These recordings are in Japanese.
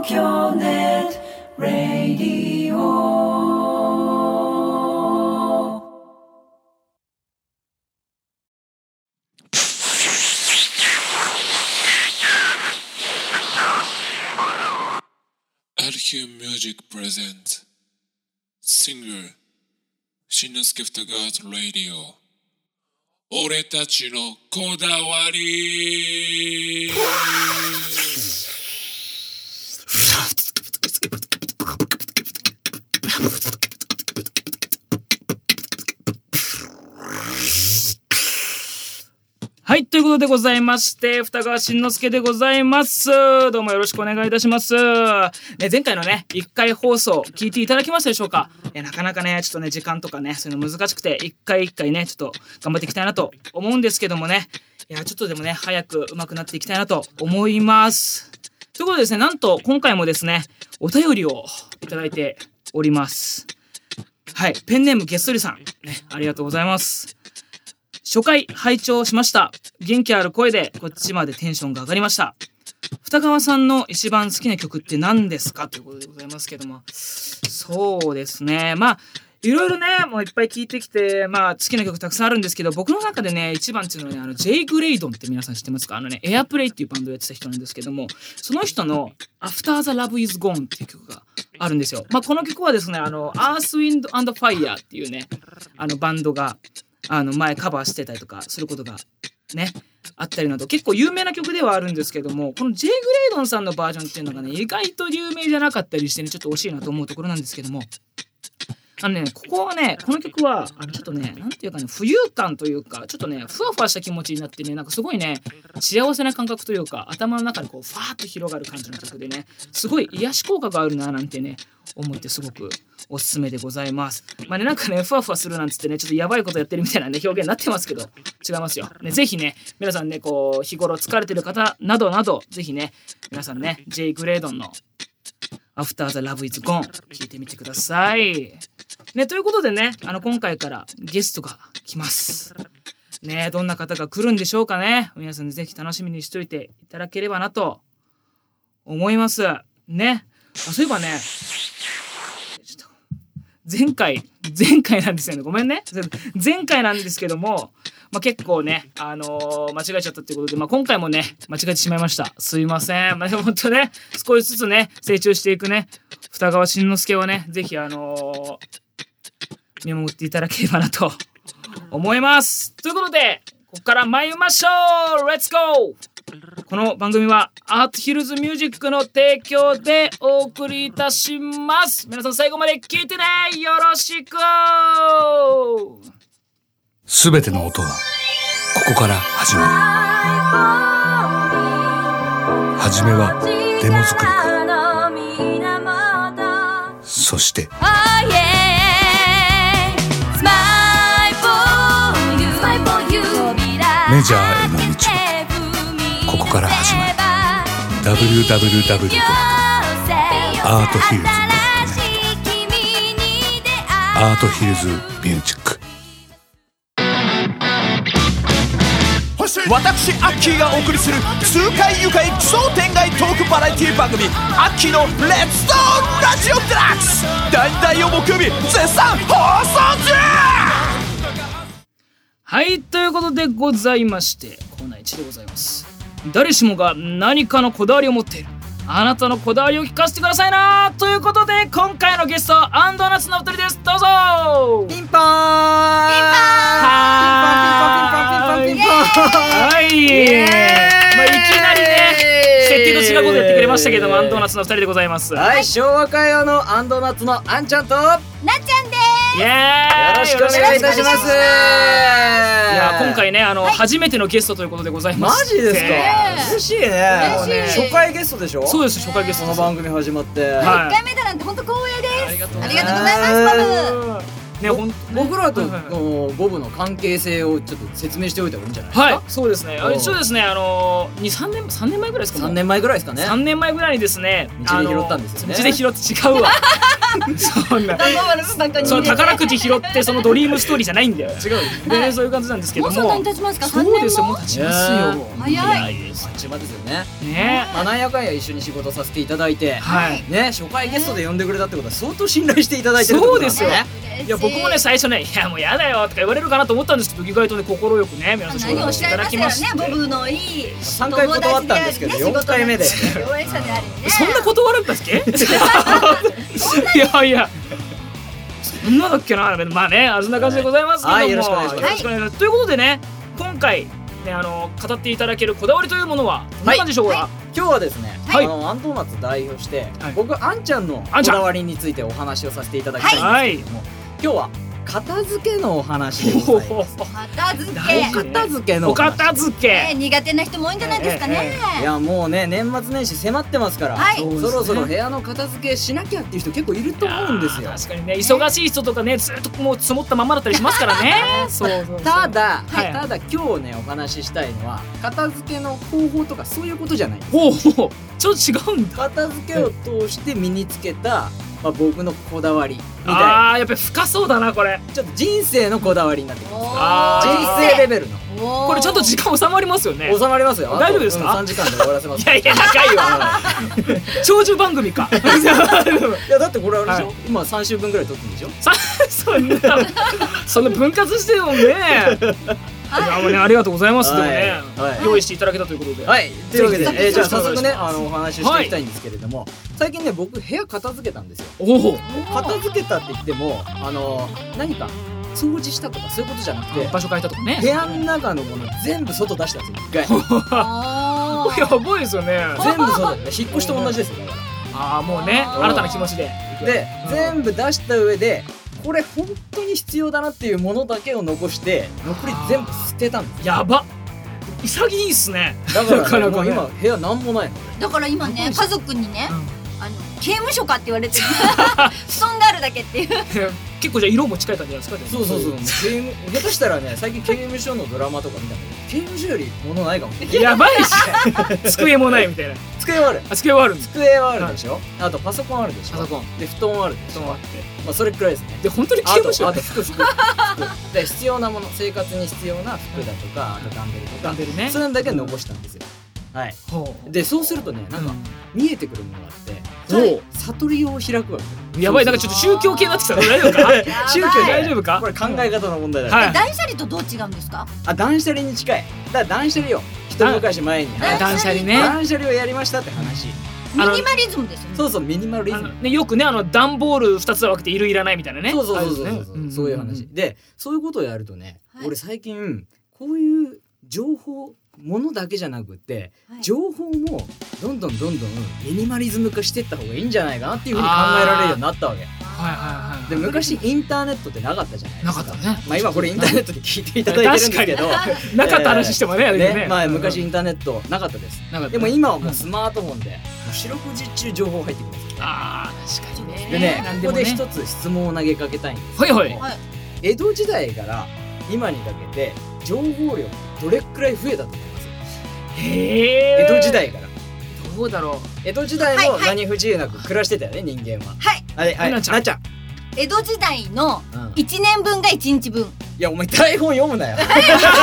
京ネットラディオ。 アルヒューミュージックプレゼンツシングルしんのすけふたがーとラディオ、俺たちのこだわり。 はい、ということでございまして、二川慎之介でございます。どうもよろしくお願いいたします。前回のね、1回放送聞いていただきましたでしょうか。なかなかね、ちょっとね、時間とかね、そういうの難しくて、一回ね、ちょっと頑張っていきたいなと思うんですけどもね、ちょっとでもね、早く上手くなっていきたいなと思います。ということでですね、なんと今回もですね、お便りをいただいております。はい、ペンネームゲストリさん、ね、ありがとうございます。初回拝聴しました。元気ある声でこっちまでテンションが上がりました。二川さんの一番好きな曲って何ですかということでございますけども、そうですね、いろいろね、もういっぱい聞いてきて、好きな曲たくさんあるんですけど、僕の中でね、一番っていうのはね、ジェイ・グレイドンって皆さん知ってますか？エアプレイっていうバンドをやってた人なんですけども、その人の After the Love is Gone っていう曲があるんですよ。この曲はですね、Earth, Wind and Fire っていうね、バンドが前カバーしてたりとかすることがねあったりなど、結構有名な曲ではあるんですけども、この J. グレイドンさんのバージョンっていうのがね、意外と有名じゃなかったりしてね、ちょっと惜しいなと思うところなんですけども、ここはね、この曲はちょっとね、なんていうかね、浮遊感というか、ちょっとね、ふわふわした気持ちになってね、なんかすごいね、幸せな感覚というか、頭の中でこうファーッと広がる感じの曲でね、すごい癒し効果があるななんてね思ってすごくおすすめでございます。なんかね、ふわふわするなんつってね、ちょっとやばいことやってるみたいなね表現になってますけど、違いますよ。ね、ぜひね、皆さんね、こう日頃疲れてる方などなど、ぜひね、皆さんね、J. グレイドンの After the Love is Gone 聞いてみてください。ね、ということでね、今回からゲストが来ます。ね、どんな方が来るんでしょうかね。皆さんぜひ楽しみにしといていただければなと思いますね。そういえばね、前回なんですよね。ごめんね。前回なんですけども、結構ね、間違えちゃったっていうことで、今回もね、間違えてしまいました。すいません。でも本当ね、少しずつね、成長していくね、二川慎之介をね、ぜひ見守っていただければなと思います。ということで、ここから参りましょう。レッツゴー。この番組はアートヒルズミュージックの提供でお送りいたします。皆さん最後まで聞いてね。よろしく。 すべての音はここから始まる。はじめはデモ作りか、そしてメジャーへの道はここから始まる。 www.arthills.net アートヒルズミュージック。 私アッキーがお送りする痛快愉快奇想天外トークバラエティ番組、アッキーのレッツドーラジオデラックス、第2第4木曜日絶賛放送中。 はい、ということでございまして、コーナー1でございます。誰しもが何かのこだわりを持っている。あなたのこだわりを聞かせてくださいな。ということで今回のゲスト、アンドーナツのお二人です。どうぞ。 ピンポーンピンポーンピンポーンピンポーンピンポーンピンポーン。 はい、いきなりね、設定と違うことやってくれましたけども、アンドーナツの二人でございます。 はい、昭和歌謡のアンドーナツのあんちゃんとなっちゃんです。 イエーイ、 よろしくお願いいたします。 いや、今回ね、初めてのゲストということでございます。 マジですか？嬉しいね。 嬉しい。 初回ゲストでしょ？ そうです、初回ゲスト。 この番組始まって 1回目だなんて本当光栄です。 ありがとうございます。 ね、 僕らと五部の関係性をちょっと説明しておいた方がいいんじゃないですか？ はい、そうですね。そうですね。3年前ぐらいですか？ 3年前ぐらいですかね。 3年前ぐらいにですね、 道で拾ったんですよね。 道で拾って違うわ。 そんな段ボール箱にその入れて宝くじ拾ってそのドリームストーリーじゃないんだよ。 違うでねそういう感じなんですけども。 もうそんなに経ちますか？3 そう年ですよ、もうも経ちますよ。 早いです。 あっちまですよね。 ね。 まあなんやかんや一緒に仕事させていただいて、 はい。 ね、初回ゲストで呼んでくれたってことは相当信頼していただいてるってことなんそうですよいや僕もね最初ねいやもうやだよとか言われるかなと思ったんですけど意外とね快くね皆さん仕事何をおっしていただしゃいましたよきましてね。ボブのいい 3回断ったんですけど4回目で共演者でありね。 そんな断るんだっけいやいやそんなだっけなまあねそんな感じでございますけども、 はいよろしくお願いしますよろしくお願いしますということでね今回ね語っていただけるこだわりというものはどんな感じでしょうか。 今日はですね、 はいアンドーナツ代表して、 はい僕あんちゃんのこだわりについてお話をさせていただきたいんですけども、今日は片付けのお話でございます。 片付大事け。 片付けのおお話片付け。 苦手な人も多いんじゃないですかね。 いやもうね年末年始迫ってますから、 はいそろそろ部屋の片付けしなきゃっていう人結構いると思うんですよ。 確かにね忙しい人とかねずっともう積もったままだったりしますからねそうそうそうただ、 はいただ今日ねお話ししたいのは片付けの方法とかそういうことじゃない。 ほうほうちょっと違うんだ。 片付けを通して身につけた、まあ、僕のこだわりみたいなあーやっぱり深そうだなこれ。 ちょっと人生のこだわりになってきます。 あー人生レベルのこれちゃんと時間収まりますよね。 収まりますよ。あと大丈夫ですか 3時間で終わらせます。 いやいや長いわ長寿番組かいやだってこれあれでしょ、 はい今3週分ぐらい撮ってるんでしょ。 そんな分割してもねいやもうねありがとうございます。でもねはい用意していただけたということではい、というわけで、 ぜひじゃあ早速ねよろしくお願いしますお話ししていきたいんですけれども、最近ね僕部屋片付けたんですよ。 おお片付けたって言っても何か掃除したとかそういうことじゃなくて、 場所変えたとかね部屋の中のもの全部外出したんですよ一回やばいですよね。 全部外で引っ越しと同じですよだかああもうね新たな気持ちでら。で全部出した上でこれ本当に必要だなっていうものだけを残して残り全部捨てたんですよ。 やば潔いっすね。 だから、 なかなかねもう今部屋なんもないの。 だから今ね家族にねうん刑務所かって言われてる布団があるだけっていう。 結構じゃあ色も近い感じなんですか。 そうそうそう下手したらね最近刑務所のドラマとか見たけど刑務所より物ないかもしれない。 やばいし机もないみたいな。 机はある、 あ机はあるんです。 机はあるでしょ、あとパソコンあるでしょ、 パソコンで布団あるでしょ、 あってまあそれくらいですね。 で本当に刑あと務所あと服で必要なもの生活に必要な服だとかあとダンベルとかダンベルねそういうのだけ残したんですよ。はい。 ほでそうするとねなんか見えてくるものがあって、 ほ悟りを開くわけ。 うやばいなんかちょっと宗教系になってきたの大丈夫か宗教大丈夫かこれ考え方の問題だから、 はい断捨離とどう違うんですか？ あ断捨離に近い。だから断捨離を一昔前に断捨離ね断捨離をやりましたって話。 ミニマリズムですよね。 そうそうミニマリズム。 ねよくね段ボール2つは分けているいらないみたいなね。 そうそうそうそうあれですねそうそういう話でそういうことをやるとね、 はい俺最近こういう情報ものだけじゃなくって、 はい情報もどんどんミニマリズム化していった方がいいんじゃないかなっていうふうに考えられるようになったわけはいはいはいで昔インターネットってなかったじゃないですか。 なかったね。 まあ今これインターネットで聞いていただいてるんですけどなかった話してもねあれだよね、まあ昔イうんンターネットなかったです。 なかったでも今はもうスマートフォンでもう四六時中情報入ってきます。 あー確かにね。 でねなんもここで一つ質問を投げかけたいんですはいはいはい。 江戸時代から今にかけて情報量どれくらい増えたと思います？ へえ江戸時代からどうだろ江戸時代も何不自由なく暮らしてたよね人間は。 はい。 はいなっちゃんなっちゃん、 江戸時代のうん、い 1年分が1日分。 やお前台本読むなよ。 うおい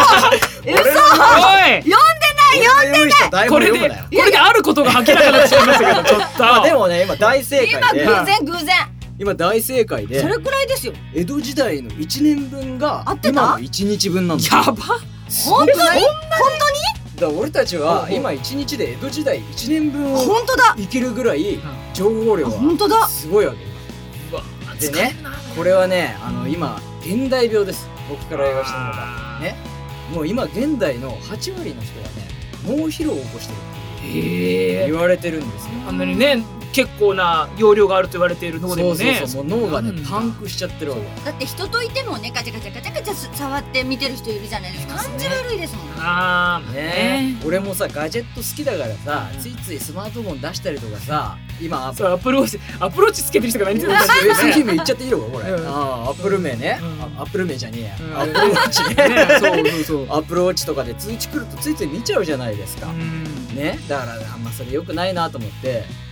俺の用意した台これで本読むなよ。 これであることが明らかになっちゃいましたけどちょっとまあでもね今大正今解で偶然偶然。 今大正解でそれくらいですよ。 江戸時代の1年分が合ってた今の1日分なんだよ。 やば本当に？ だから俺たちは今1日で江戸時代1年分を本当だ。 生きるぐらい情報量本当だはすごいわけよ。でねこれはね今現代病です。僕から言わせてもらったねもう今現代の8割の人はね脳疲労を起こしてるってへえ言われてるんですよ。 あんなにね結構な容量があると言われている脳でもねそうそうそうもう脳がねうんパンクしちゃってるわけ。 だって人といてもねガチャガチャガチャガチャ触って見てる人いるじゃないですか。感じ悪いですもん。 あーね俺もさガジェット好きだからさついついスマートフォン出したりとかさ今そうアップローチつけてる人が何言ってるんだ製品名言っちゃっていいのかこれ。 うんアップル名ねうんアップル名じゃねえやうんアップルウォッチねねそうそうそうアップルウォッチとかで通知来るとついつい見ちゃうじゃないですか。 うんねだからあんまそれ良くないなと思って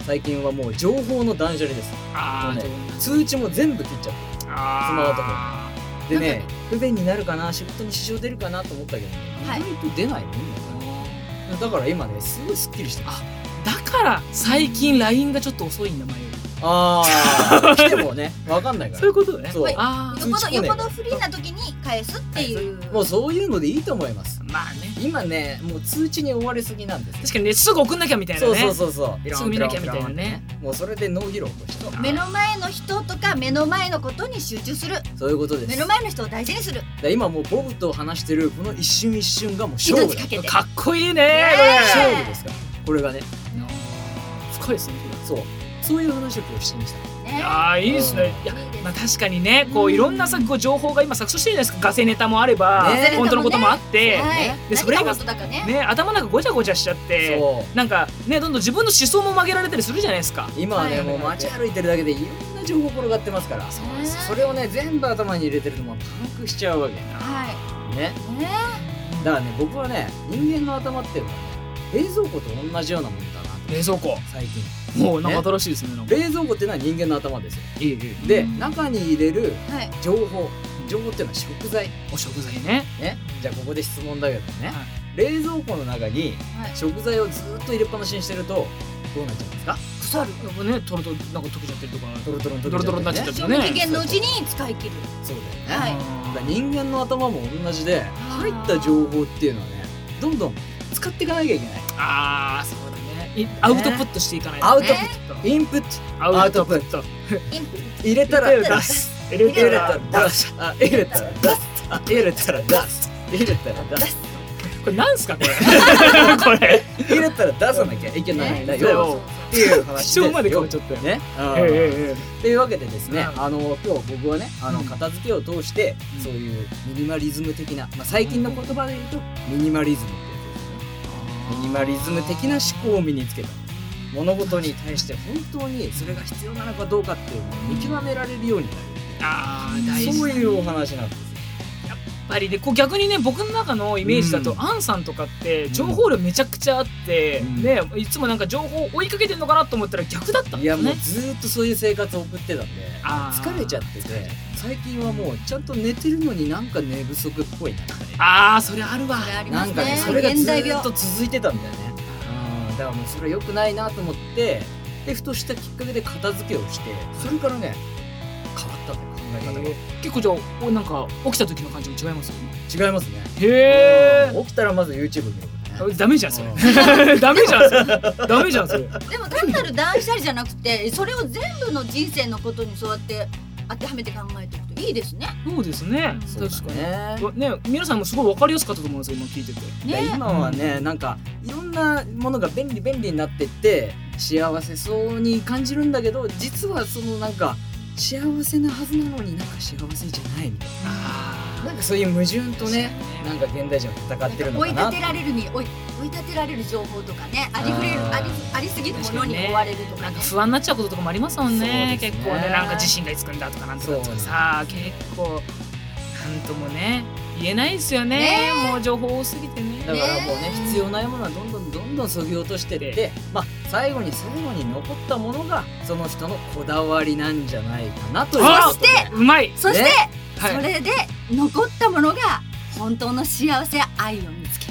最近はもう情報の断捨離です。 あもうね通知も全部切っちゃってスマートフォンでね、不便になるかな、仕事に支障出るかなと思ったけどね、 はい意外と出ないもんだな。だから今ねすごいスッキリしてます。 だから最近 LINE がちょっと遅いんだ前より。 ああ来てもね分かんないから。 そういうことね。 そうあよっぽどフリーな時に返すっていうもうそういうのでいいと思います。 まあね、 今ねもう通知に追われすぎなんです。 確かにね、すぐ送んなきゃみたいなね。 そうすぐ見なきゃみたいなね。 もうそれで脳疲労起こしちゃう。 目の前の人とか目の前のことに集中する。 そういうことです。 目の前の人を大事にする。 今もうボブと話してるこの一瞬一瞬がもう勝負だ。 命かけてかっこいいね勝負ですからこれがね。 深いですね。 そういう話を今日してみました。 いやーいいですね。いやまあ確かにね、こういろんなさこう情報が今錯綜してるじゃないですか。ガセネタもあれば本当のこともあってでそれがね頭なんかごちゃごちゃしちゃってなんかねどんどん自分の思想も曲げられたりするじゃないですか。 今はねもう街歩いてるだけでいろんな情報転がってますから、それをね全部頭に入れてるのもパンクしちゃうわけね。だからね僕はね人間の頭っていうのはね冷蔵庫と同じようなものだな。 冷蔵庫最近もうなんか新しいですね。 冷蔵庫っていうのは人間の頭ですよ。で中に入れる情報っていうのは食材。 お食材ね。 じゃあここで質問だけどね、冷蔵庫の中に食材をずっと入れっぱなしにしてるとどうなっちゃうんですか？ 腐る。 やっぱねトロトロなんか溶けちゃってるとかトロトロになっちゃったりとかね。 期限のうちに使い切る。 そうだよね。だから人間の頭も同じで入った情報っていうのはねどんどん使っていかなきゃいけない。 ああそうだね。アウトプットしていかないと。 アウトプット、インプット、アウトプット。入れたら出す。入れたら出す。入れたら出す。入れたら出す。入れたら出す。 これなんすかこれ。これ入れたら出さなきゃいけないんだよっていう話です。 気象まで変わっちゃったよね。というわけでですね、今日僕はね片付けを通してそういうミニマリズム的な最近の言葉で言うとミニマリズム。ミニマリズム的な思考を身につけた。物事に対して本当にそれが必要なのかどうかっていうのを見極められるようになる。 大事。 そういうお話なんです。 やっぱりでこう逆にね僕の中のイメージだとアンさんとかって情報量めちゃくちゃあってねいつもなんか情報を追いかけてんのかなと思ったら逆だったんですね。 いやもうずっとそういう生活を送ってたんで疲れちゃってて最近はもうちゃんと寝てるのになんか寝不足っぽいな。 それあるわ。 なんかねそれがずっと続いてたんだよね。だからもうそれは良くないなと思ってでふとしたきっかけで片付けをしてそれからね変わったんだよ考え方が。 結構じゃあなんか起きた時の感じも違いますよね。 違いますね。 へえ。 起きたらまず YouTube 見る。 ダメじゃんそれ。ダメじゃんそれ。ダメじゃんそれ。 でも単なる断捨離じゃなくてそれを全部の人生のことにそうやって当てはめて考えていくといいですね。 そうですね。確かにね皆さんもすごい分かりやすかったと思うんですよ今聞いてて。 今はねなんかいろんなものが便利になってって幸せそうに感じるんだけど実はそのなんか幸せなはずなのになんか幸せじゃないみたいな。なんかそういう矛盾とねなんか現代人は戦ってるのかな。 追い立てられる情報とかねありすぎるものに追われるとかね。 なんか不安になっちゃうこととかもありますもんね。結構ねなんか地震がいつ来るんだとかなんとかさ結構なんともね言えないですよね。もう情報多すぎてね。 だからもうね必要ないものはどんどんそぎ落としてって最後に残ったものがその人のこだわりなんじゃないかなということで。 うまい。 そしてそれで残ったものが本当の幸せや愛を見つける。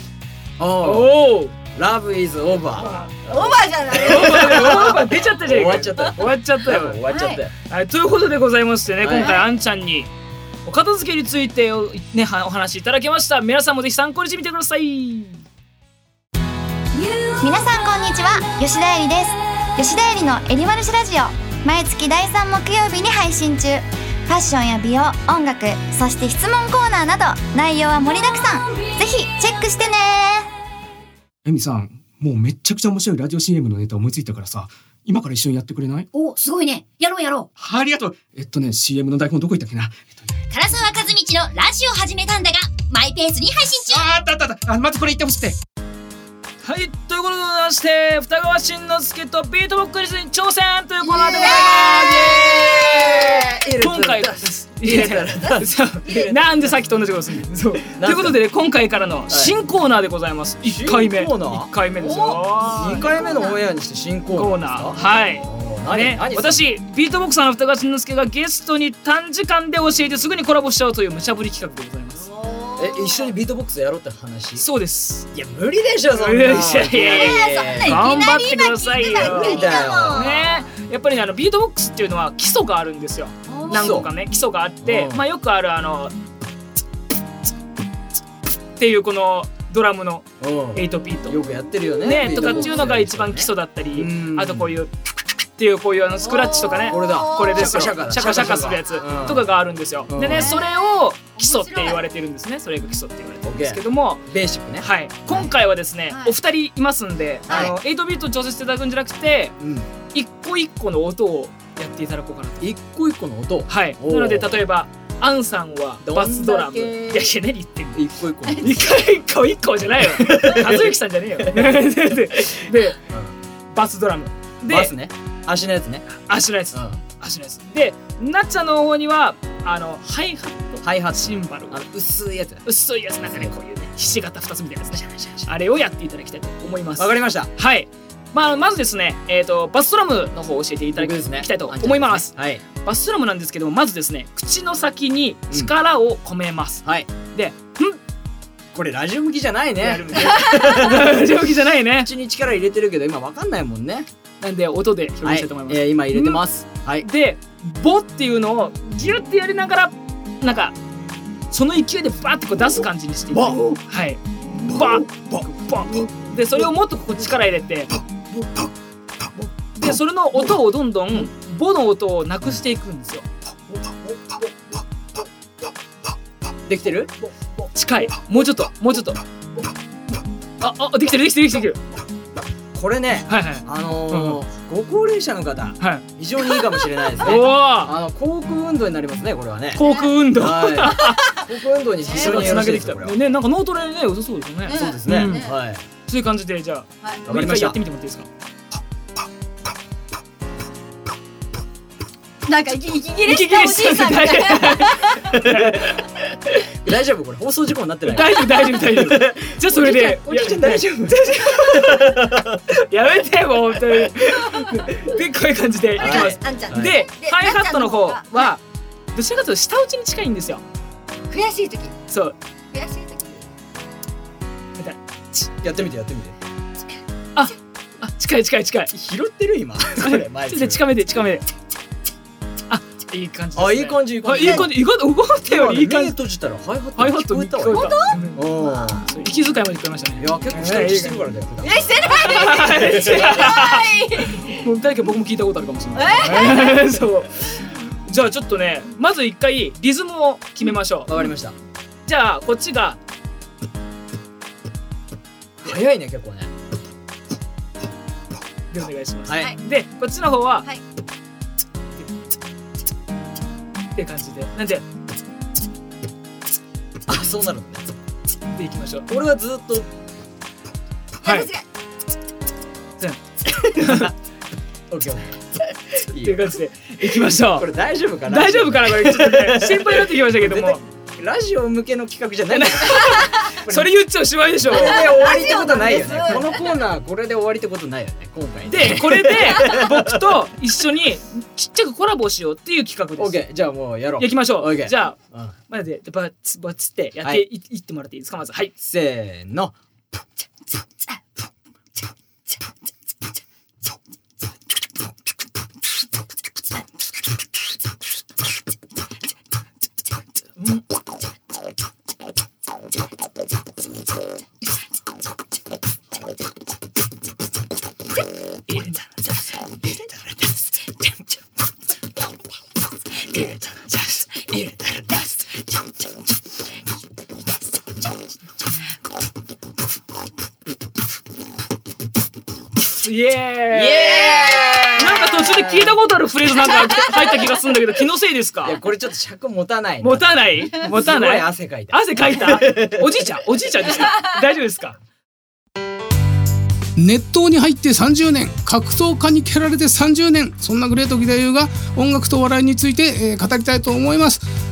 Love is over。 オーバーじゃない。 オーバー出ちゃったじゃん。終わっちゃったよ。 終わっちゃったよ。 ということでございましてね今回あんちゃんにお片付けについてねお話しいただきました。皆さんもぜひ参考にしてみてください。 皆さんこんにちは、吉田絵里です。吉田絵里のエリマルシラジオ毎月第3木曜日に配信中。ファッションや美容、音楽、そして質問コーナーなど内容は盛りだくさん。ぜひチェックしてね。 エミさんもうめっちゃくちゃ面白いラジオ CM のネタ思いついたからさ今から一緒にやってくれない？ おすごいね。やろう。 ありがとう。CM の台本どこ行ったっけな。 唐沢和道のラジオ始めたんだがマイペースに配信中。 あったまずこれ言ってほしくて。 はい、ということでございまして二川慎之介とビートボックスに挑戦というコーナーでございます。今回ですいやなんでさっきと同じことするの。そうということでね、今回からの新コーナーでございます。1回目。1回目ですよ。 2回目のオンエアにして新コーナーですか。 はいね、私ビートボクサーの二川慎之介がゲストに短時間で教えてすぐにコラボしちゃうという無茶ぶり企画でございます。 一緒にビートボックスやろうって話。 そうです。 いや無理でしょそんな。 いや頑張ってくださいよ。 無理だよね。やっぱりねビートボックスっていうのは基礎があるんですよ。何個かね基礎があって、まあよくあるっていうこのドラムの8ビートよくやってるよね。 とかっていうのが一番基礎だったり、あとこういうっていうこういうスクラッチとかね、これですよ、シャカシャカするやつとかがあるんですよ。でね、それを基礎って言われてるんですね。それが基礎って言われてるんですけども、 ベーシックね。 はい、今回はですねお二人いますんで、8ビート調整していただくんじゃなくて、一個一個の音をやっていただこうかなと。 一個一個の音。 はい。なので例えばアンさんはバスドラム。いや何言ってんの。 一個一個。 一個じゃないよ。和之さんじゃねえよ。でバスドラム。 バスね。足のやつね。 足のやつ。足のやつ。でなっちゃんの方にはハイハットシンバル。 薄いやつ。 薄いやつなんかねこういうねひし形2つみたいなやつね。あれをやっていただきたいと思います。 わかりました。 はい。まずですねバスドラムの方を教えていただきたいと思います。 はい。 バスドラムなんですけども、まずですね口の先に力を込めます。 はい。 でこれラジオ向きじゃないね。 ラジオ向きじゃないね。 口に力入れてるけど今わかんないもんね。 なんで音で表現したいと思います。 今入れてます。はい。 でボっていうのをギュッてやりながらなんかその勢いでバーってこう出す感じにしていく。はい。バッでそれをもっとここ力入れてでそれの音をどんどんボの音をなくしていくんですよ。 できてる？ 近い。もうちょっとできてる。 これね、ご高齢者の方、非常にいいかもしれないですね。口腔運動になりますね、これはね。 口腔運動。 口腔運動に非常によろしいですよ。 ね、なんか脳トレね、良さそうですよね。 そうですね。はい。 そういう感じでじゃあ、もう一回やってみてもらっていいですか。 なんか息切れしたおじいさんみたいな。 大丈夫これ放送事故になってない？ 大丈夫。じゃあそれでおじいちゃん大丈夫？ やめてもう本当に。でこういう感じでいきます。でハイハットの方はどちらかというと下打ちに近いんですよ。 悔しい時。 そう。 悔しい時。 やってみて。 近い。 拾ってる今。 近めで。いい感じですね。 いい感じ。 意外と動いたよりいい感じ。 目閉じたらハイハット聞こえた。息遣いまで聞こえましたね。 いや結構してるからだよ。 してない。 もうだけ僕も聞いたことあるかもしれない。そう。じゃあちょっとねまず一回リズムを決めましょう。 わかりました。 じゃあこっちが早いね結構ね。 でお願いします。 はい。 でこっちの方は。って感じでなんでそうなるのね。 でいきましょう。 俺はずっとはい。 オッケー。 っていう感じでいきましょう。 これ大丈夫かな？ これちょっとね心配になってきましたけども。 ラジオ向けの企画じゃない。 それ言っちゃおしまいでしょ。 これで終わりってことないよね。このコーナーこれで終わりってことないよね今回。 でこれで僕と一緒にちっちゃくコラボしようっていう企画です。 オッケー。じゃあもうやろう。 行きましょう。じゃあまずでバツってやっていってもらっていいですか。まずはい。 せーの。 イエーイ。なんか途中で聞いたことあるフレーズなんか入った気がするんだけど気のせいですか。 いやこれちょっと尺持たない。 持たない。 すごい汗かいた。 おじいちゃんですか。大丈夫ですか。 熱湯に入って30年、格闘家に蹴られて30年、そんなグレート義太夫が音楽と笑いについて、語りたいと思います。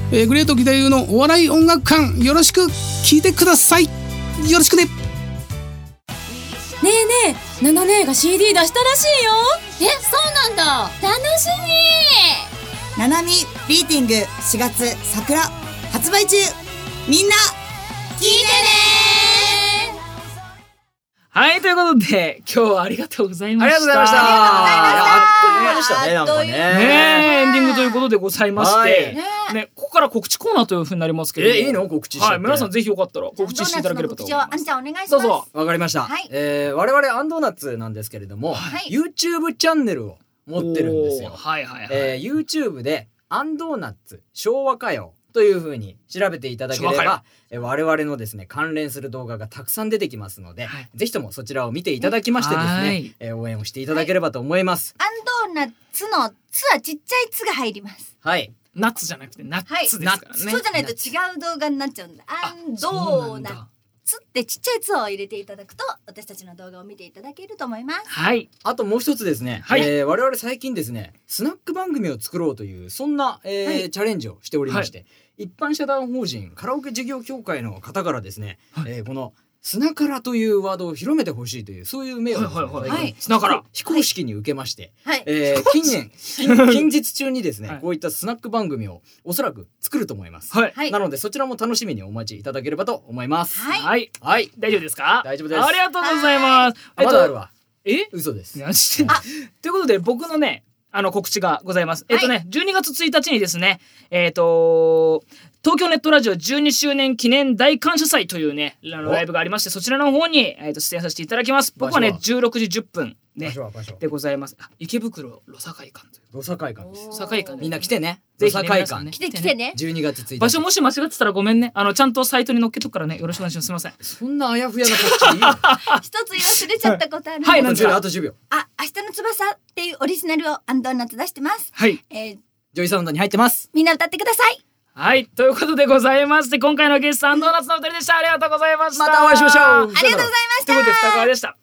グレート義太夫のお笑い音楽館、よろしく聞いてください。よろしくね。 ねえねえ、ナナ姉が CD 出したらしいよ。 そうなんだ。楽しみ。 ナナミビーティング4月桜発売中。みんな聞いてね。 はい、ということで今日はありがとうございました。 ありがとうございました。あっという間でしたね、なんかね。 エンディングということでございまして、ね、ここから告知コーナーという風になりますけど、 いいの告知して。 はい、皆さんぜひよかったら告知していただければと思います。 あんちゃんお願いします。 どうぞ。 わかりました。我々アンドーナツなんですけれども、YouTube チャンネルを持ってるんですよ。YouTube でアンドーナツ昭和歌謡という風に調べていただければ、我々のですね関連する動画がたくさん出てきますので、ぜひともそちらを見ていただきましてですね、応援をしていただければと思います。 アンドーナツの「ツ」はちっちゃい「ツ」が入ります。 はい。ナッツじゃなくてナッツですからね。 そうじゃないと違う動画になっちゃうんだ。アンドーナツってちっちゃい「ツ」を入れていただくと私たちの動画を見ていただけると思います。 はい。 あともう一つですね、我々最近ですねスナック番組を作ろうというそんな、チャレンジをしておりまして、一般社団法人カラオケ事業協会の方からですね、このスナカラというワードを広めてほしいというそういう命をスナカラ非公式に受けまして、近日中にですね、こういったスナック番組をおそらく作ると思います。なのでそちらも楽しみにお待ちいただければと思います。 はい。大丈夫ですか？ 大丈夫です。 ありがとうございます。 まだあるわ。 嘘です。 ということで僕のね告知がございます。12月1日にですね、東京ネットラジオ12周年記念大感謝祭というねライブがありまして、そちらの方に出演させていただきます。僕はね16時10分ねでございます。池袋ロサ会館という。 ロサ会館です。 ロサ会館みんな来てね。 ぜひロサ会館来てね。 12月1日。 場所もし間違ってたらごめんね。ちゃんとサイトに載っけとくからね、よろしくお願いします。すみません。 そんなあやふやな告知。 一つ忘れちゃったことある。 はい、なんですか？ あと10秒。 明日の翼っていうオリジナルをアンドーナツ出してます。 はい。 ジョイサウンドに入ってます。 みんな歌ってください。 はい、ということでございまして、今回のゲストアンドーナツのお二人でした。ありがとうございました。 またお会いしましょう。 ありがとうございました。 ということで、二川でした。